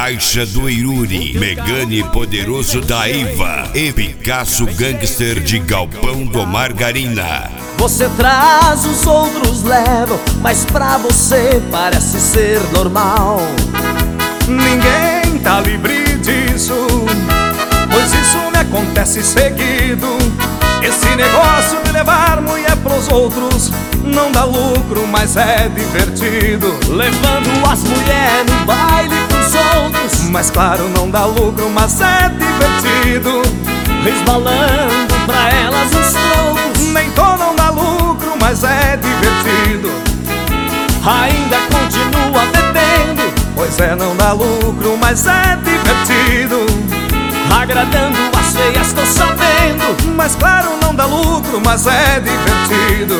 Caixa do Iruri, Megane Poderoso da Iva e Picasso Gangster de Galpão do Margarina. Você traz, os outros levam, mas pra você parece ser normal. Ninguém tá livre disso, pois isso me acontece seguido. Esse negócio de levar mulher pros outros não dá lucro, mas é divertido. Levando as mulheres no baile pros outros, mas claro, não dá lucro, mas é divertido. resbalando pra elas os trocos, nem todo não dá lucro, mas é divertido. ainda continua bebendo, pois é, não dá lucro, mas é divertido. agradando as feias, tô sabendo, mas claro, não dá lucro, mas é divertido.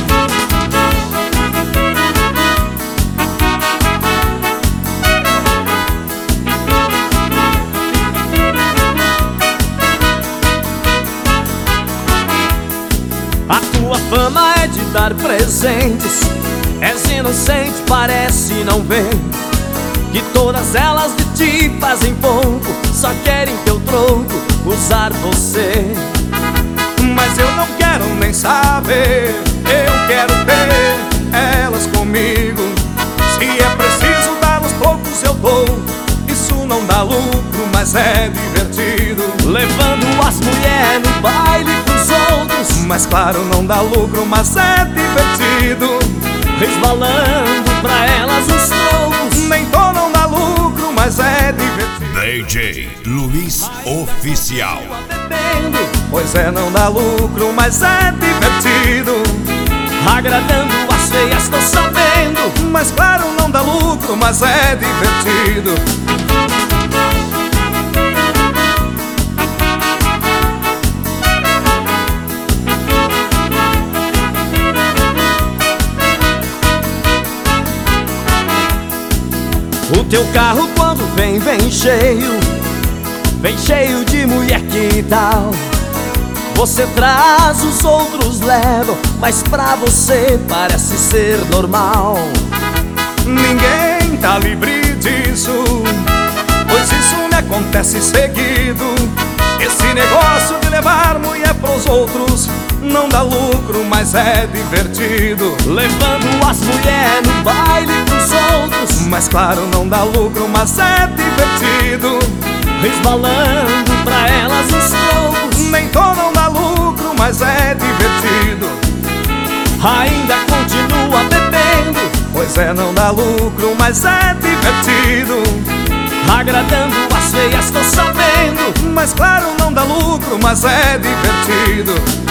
A tua fama é de dar presentes, és inocente, parece não ver que todas elas de ti fazem pouco, só querem teu troco, usar você. Mas eu não quero nem saber, eu quero ter elas comigo. Se é preciso dar uns trocos eu dou, isso não dá lucro, mas é divertido. Levando as mulheres no baile pros outros, mas claro, não dá lucro, mas é divertido. resbalando pra elas os trocos, nem todo não dá lucro, mas é divertido. DJ Luiz Oficial. bebendo, pois é, não dá lucro, mas é divertido. agradando as feias, tô sabendo, mas claro, não dá lucro, mas é divertido. O teu carro quando vem, vem cheio de mulher, que tal? Você traz, os outros levam, mas pra você parece ser normal. Ninguém tá livre disso, pois isso me acontece seguido. Esse negócio de levar mulher pros outros não dá lucro, mas é divertido. Levando as mulheres no baile pros outros, mas claro, não dá lucro, mas é divertido. resbalando pra elas os trocos, nem todo não dá lucro, mas é divertido. ainda continua bebendo, pois é, não dá lucro, mas é divertido. agradando as feias, tô sabendo, mas claro, não dá lucro, mas é divertido.